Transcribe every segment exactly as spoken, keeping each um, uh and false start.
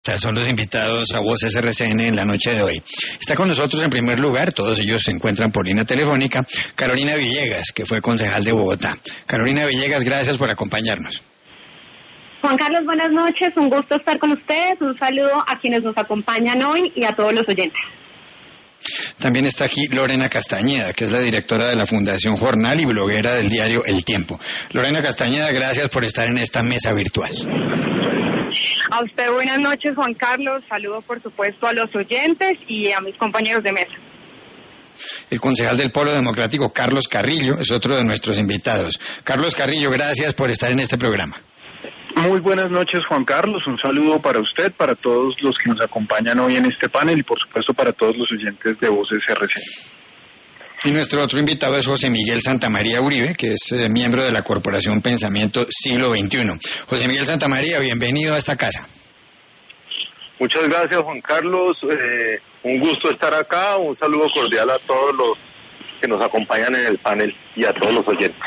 Son los invitados a Voces R C N en la noche de hoy. Está con nosotros en primer lugar, todos ellos se encuentran por línea telefónica, Carolina Villegas, que fue concejal de Bogotá. Carolina Villegas, gracias por acompañarnos. Juan Carlos, buenas noches, un gusto estar con ustedes, un saludo a quienes nos acompañan hoy y a todos los oyentes. También está aquí Lorena Castañeda, que es la directora de la Fundación Jornal y bloguera del diario El Tiempo. Lorena Castañeda, gracias por estar en esta mesa virtual. A usted buenas noches, Juan Carlos, saludo por supuesto a los oyentes y a mis compañeros de mesa. El concejal del Polo Democrático, Carlos Carrillo, es otro de nuestros invitados. Carlos Carrillo, gracias por estar en este programa. Muy buenas noches, Juan Carlos. Un saludo para usted, para todos los que nos acompañan hoy en este panel y, por supuesto, para todos los oyentes de Voces R C N. Y nuestro otro invitado es José Miguel Santamaría Uribe, que es eh, miembro de la Corporación Pensamiento Siglo veintiuno. José Miguel Santamaría, bienvenido a esta casa. Muchas gracias, Juan Carlos. Eh, un gusto estar acá. Un saludo cordial a todos los que nos acompañan en el panel y a todos los oyentes.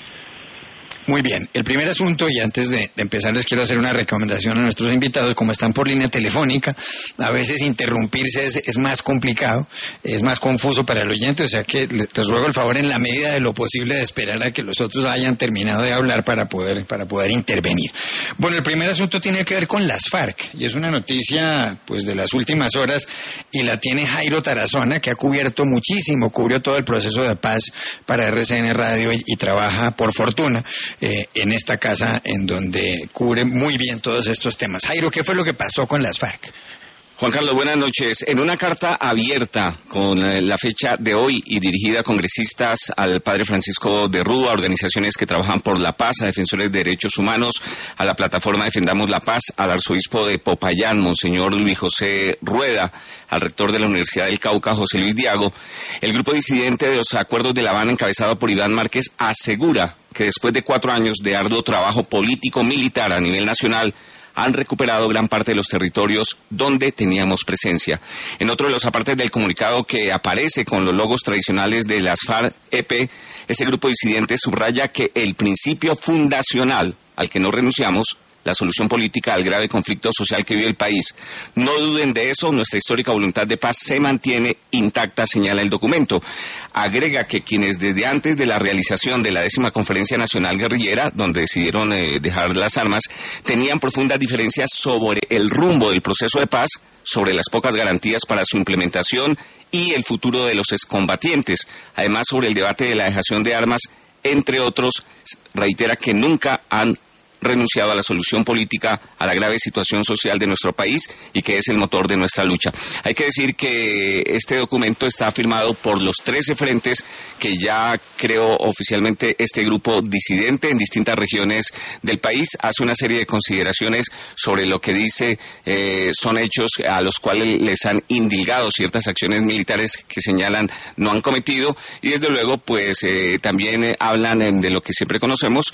Muy bien, el primer asunto, y antes de, de empezar les quiero hacer una recomendación a nuestros invitados, como están por línea telefónica, a veces interrumpirse es, es más complicado, es más confuso para el oyente, o sea que les ruego el favor en la medida de lo posible de esperar a que los otros hayan terminado de hablar para poder, para poder intervenir. Bueno, el primer asunto tiene que ver con las FARC, y es una noticia pues de las últimas horas, y la tiene Jairo Tarazona, que ha cubierto muchísimo, cubrió todo el proceso de paz para R C N Radio y, y trabaja por fortuna Eh, en esta casa en donde cubre muy bien todos estos temas. Jairo, ¿qué fue lo que pasó con las FARC? Juan Carlos, buenas noches. En una carta abierta con la fecha de hoy y dirigida a congresistas, al padre Francisco de Rúa, a organizaciones que trabajan por la paz, a defensores de derechos humanos, a la plataforma Defendamos la Paz, al arzobispo de Popayán, Monseñor Luis José Rueda, al rector de la Universidad del Cauca, José Luis Diago, el grupo disidente de los Acuerdos de La Habana, encabezado por Iván Márquez, asegura que después de cuatro años de arduo trabajo político-militar a nivel nacional, han recuperado gran parte de los territorios donde teníamos presencia. En otro de los apartes del comunicado que aparece con los logos tradicionales de las FARC-E P, ese grupo disidente subraya que el principio fundacional al que no renunciamos, la solución política al grave conflicto social que vive el país. No duden de eso, nuestra histórica voluntad de paz se mantiene intacta, señala el documento. Agrega que quienes desde antes de la realización de la décima Conferencia Nacional Guerrillera, donde decidieron eh, dejar las armas, tenían profundas diferencias sobre el rumbo del proceso de paz, sobre las pocas garantías para su implementación y el futuro de los excombatientes. Además, sobre el debate de la dejación de armas, entre otros, reitera que nunca han renunciado a la solución política a la grave situación social de nuestro país y que es el motor de nuestra lucha. Hay que decir que este documento está firmado por los trece frentes que ya creó oficialmente este grupo disidente en distintas regiones del país. Hace una serie de consideraciones sobre lo que dice eh, son hechos a los cuales les han indilgado ciertas acciones militares que señalan no han cometido y desde luego pues eh, también eh, hablan eh, de lo que siempre conocemos,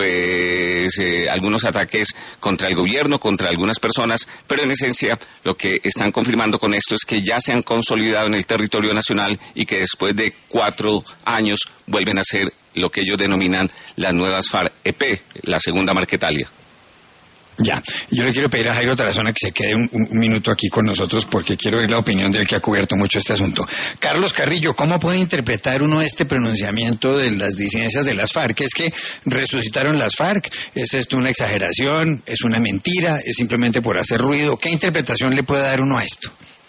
pues eh, algunos ataques contra el gobierno, contra algunas personas, pero en esencia lo que están confirmando con esto es que ya se han consolidado en el territorio nacional y que después de cuatro años vuelven a ser lo que ellos denominan las nuevas FARC-E P, la segunda Marquetalia. Ya, yo le quiero pedir a Jairo Tarazona que se quede un, un minuto aquí con nosotros porque quiero oír la opinión del que ha cubierto mucho este asunto. Carlos Carrillo, ¿cómo puede interpretar uno este pronunciamiento de las disidencias de las FARC? ¿Es que resucitaron las FARC? ¿Es esto una exageración? ¿Es una mentira? ¿Es simplemente por hacer ruido? ¿Qué interpretación le puede dar uno a esto?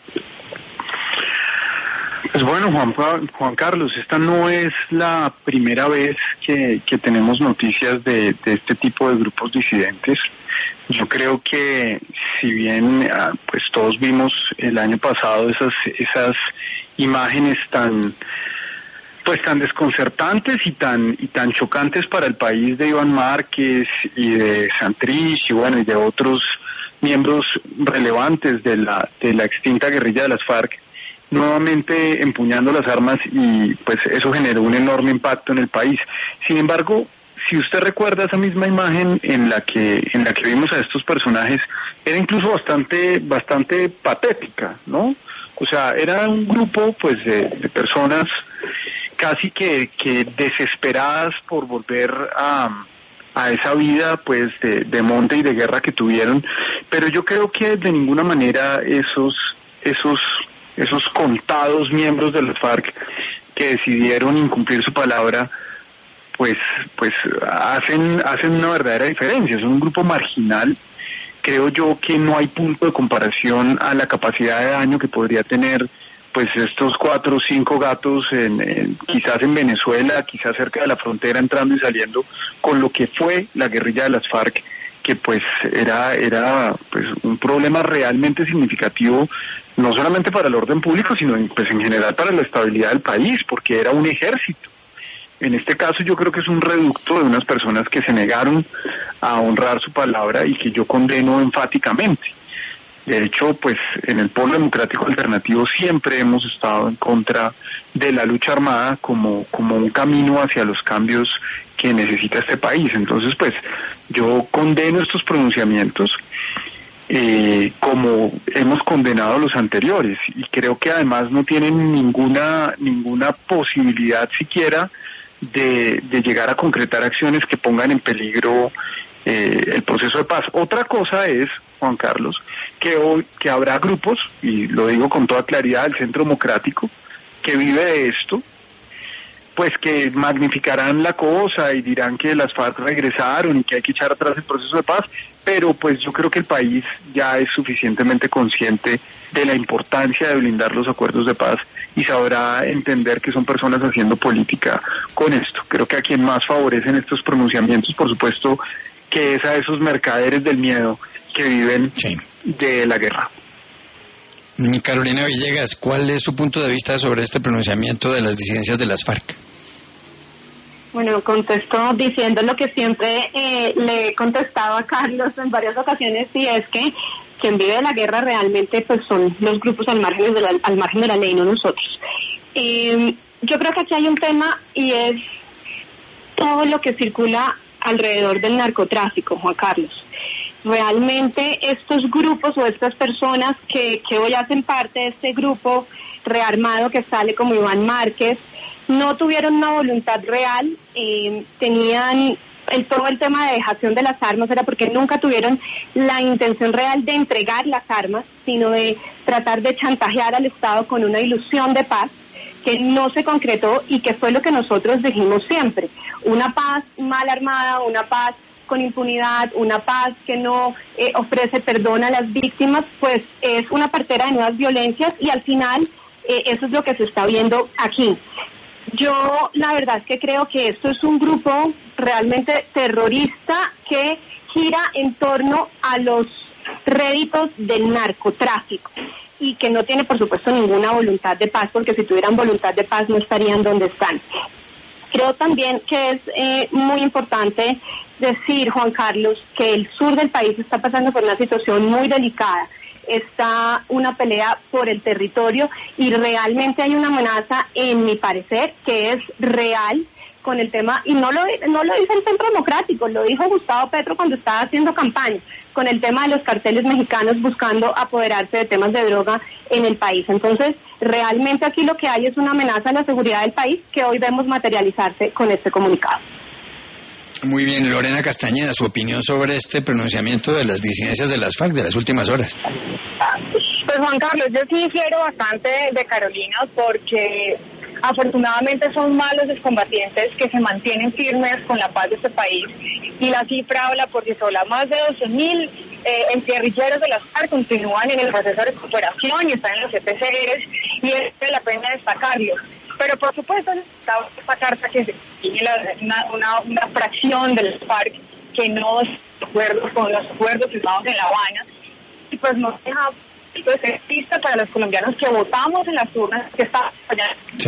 Pues bueno, Juan, Juan Carlos, esta no es la primera vez que, que tenemos noticias de, de este tipo de grupos disidentes. Yo creo que si bien pues todos vimos el año pasado esas esas imágenes tan pues tan desconcertantes y tan y tan chocantes para el país de Iván Márquez y de Santrich y bueno y de otros miembros relevantes de la de la extinta guerrilla de las FARC, nuevamente empuñando las armas y pues eso generó un enorme impacto en el país. Sin embargo, si usted recuerda esa misma imagen en la que en la que vimos a estos personajes, era incluso bastante bastante patética, ¿no? O sea, era un grupo pues de, de personas casi que, que desesperadas por volver a, a esa vida pues de, de monte y de guerra que tuvieron, pero yo creo que de ninguna manera esos esos esos contados miembros de las FARC que decidieron incumplir su palabra pues pues hacen hacen una verdadera diferencia. Son un grupo marginal. Creo yo que no hay punto de comparación a la capacidad de daño que podría tener pues estos cuatro o cinco gatos en, en, quizás en Venezuela, quizás cerca de la frontera entrando y saliendo, con lo que fue la guerrilla de las FARC, que pues era era pues un problema realmente significativo, no solamente para el orden público, sino en, pues en general para la estabilidad del país, porque era un ejército. En este caso yo creo que es un reducto de unas personas que se negaron a honrar su palabra y que yo condeno enfáticamente. De hecho, pues en el Polo Democrático Alternativo siempre hemos estado en contra de la lucha armada como, como un camino hacia los cambios que necesita este país. Entonces, pues yo condeno estos pronunciamientos eh, como hemos condenado los anteriores, y creo que además no tienen ninguna, ninguna posibilidad siquiera de, de llegar a concretar acciones que pongan en peligro eh, el proceso de paz. Otra cosa es, Juan Carlos, que hoy que habrá grupos, y lo digo con toda claridad, el Centro Democrático, que vive de esto, pues que magnificarán la cosa y dirán que las FARC regresaron y que hay que echar atrás el proceso de paz, pero pues yo creo que el país ya es suficientemente consciente de la importancia de blindar los acuerdos de paz y sabrá entender que son personas haciendo política con esto. Creo que a quien más favorecen estos pronunciamientos, por supuesto, que es a esos mercaderes del miedo que viven sí. de la guerra. Carolina Villegas, ¿cuál es su punto de vista sobre este pronunciamiento de las disidencias de las FARC? Bueno, contesto diciendo lo que siempre eh, le he contestado a Carlos en varias ocasiones, y es que quien vive de la guerra realmente pues son los grupos al margen de la, al margen de la ley, no nosotros. Eh, yo creo que aquí hay un tema, y es todo lo que circula alrededor del narcotráfico, Juan Carlos. Realmente estos grupos o estas personas que, que hoy hacen parte de este grupo rearmado que sale como Iván Márquez, no tuvieron una voluntad real, eh, tenían el, todo el tema de dejación de las armas, era porque nunca tuvieron la intención real de entregar las armas, sino de tratar de chantajear al Estado con una ilusión de paz que no se concretó, y que fue lo que nosotros dijimos siempre: una paz mal armada, una paz con impunidad, una paz que no eh, ofrece perdón a las víctimas, pues es una partera de nuevas violencias, y al final eh, eso es lo que se está viendo aquí. Yo la verdad es que creo que esto es un grupo realmente terrorista que gira en torno a los réditos del narcotráfico, y que no tiene por supuesto ninguna voluntad de paz, porque si tuvieran voluntad de paz no estarían donde están. Creo también que es eh, muy importante decir, Juan Carlos, que el sur del país está pasando por una situación muy delicada. Está una pelea por el territorio, y realmente hay una amenaza, en mi parecer, que es real con el tema, y no lo no lo dice el Centro Democrático, lo dijo Gustavo Petro cuando estaba haciendo campaña, con el tema de los carteles mexicanos buscando apoderarse de temas de droga en el país. Entonces, realmente aquí lo que hay es una amenaza a la seguridad del país, que hoy vemos materializarse con este comunicado. Muy bien, Lorena Castañeda, su opinión sobre este pronunciamiento de las disidencias de las FARC de las últimas horas. Pues Juan Carlos, yo sí difiero bastante de Carolina, porque afortunadamente son más los excombatientes que se mantienen firmes con la paz de este país, y la cifra habla por sí sola. Más de doce mil eh, guerrilleros de las FARC continúan en el proceso de recuperación y están en los E P C Rs, y es de la pena destacarlo. Pero por supuesto necesitamos esta carta que tiene una, una, una fracción de las FARC que no es de acuerdo con los acuerdos firmados en La Habana, y pues nos deja pues es pista para los colombianos que votamos en las urnas, que está allá. Sí.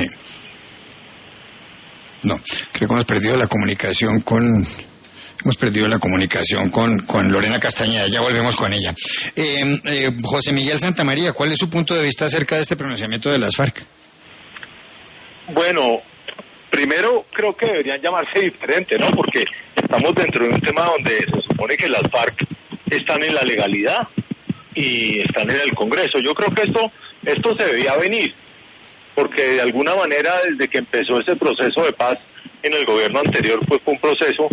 No, creo que hemos perdido la comunicación con hemos perdido la comunicación con, con Lorena Castañeda. Ya volvemos con ella. Eh, eh, José Miguel Santamaría, ¿cuál es su punto de vista acerca de este pronunciamiento de las FARC? Bueno, primero creo que deberían llamarse diferente, ¿no? Porque estamos dentro de un tema donde se supone que las FARC están en la legalidad y están en el Congreso. Yo creo que esto esto se debía venir, porque de alguna manera desde que empezó ese proceso de paz en el gobierno anterior, pues fue un proceso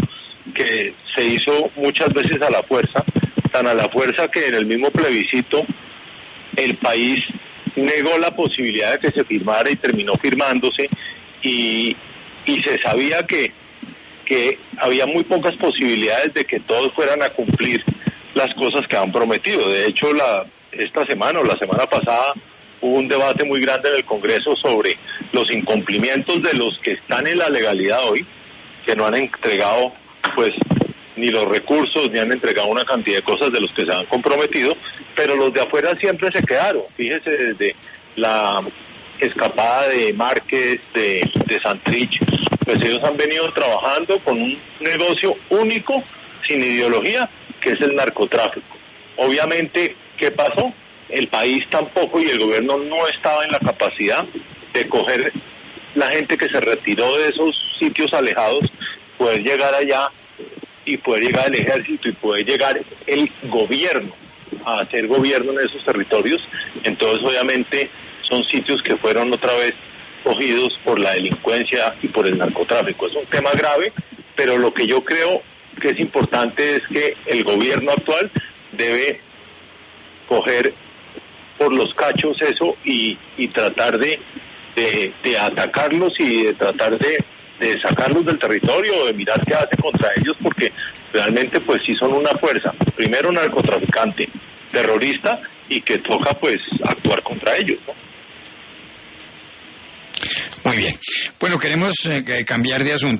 que se hizo muchas veces a la fuerza, tan a la fuerza que en el mismo plebiscito el país negó la posibilidad de que se firmara y terminó firmándose, y, y se sabía que, que había muy pocas posibilidades de que todos fueran a cumplir las cosas que han prometido. De hecho, la esta semana o la semana pasada hubo un debate muy grande en el Congreso sobre los incumplimientos de los que están en la legalidad hoy, que no han entregado pues ni los recursos, ni han entregado una cantidad de cosas de los que se han comprometido, pero los de afuera siempre se quedaron. Fíjese, desde la escapada de Márquez, de, de Santrich, pues ellos han venido trabajando con un negocio único, sin ideología, que es el narcotráfico. Obviamente, ¿qué pasó? El país tampoco y el gobierno no estaba en la capacidad de coger la gente que se retiró de esos sitios alejados, poder llegar allá y poder llegar el ejército y poder llegar el gobierno a hacer gobierno en esos territorios. Entonces, obviamente, son sitios que fueron otra vez cogidos por la delincuencia y por el narcotráfico. Es un tema grave, pero lo que yo creo que es importante es que el gobierno actual debe coger por los cachos eso y, y tratar de, de, de atacarlos y de tratar de, de sacarlos del territorio, de mirar qué hace contra ellos, porque realmente pues sí son una fuerza, primero narcotraficante, terrorista, y que toca pues actuar contra ellos, ¿no? Muy bien. Bueno, queremos eh, cambiar de asunto.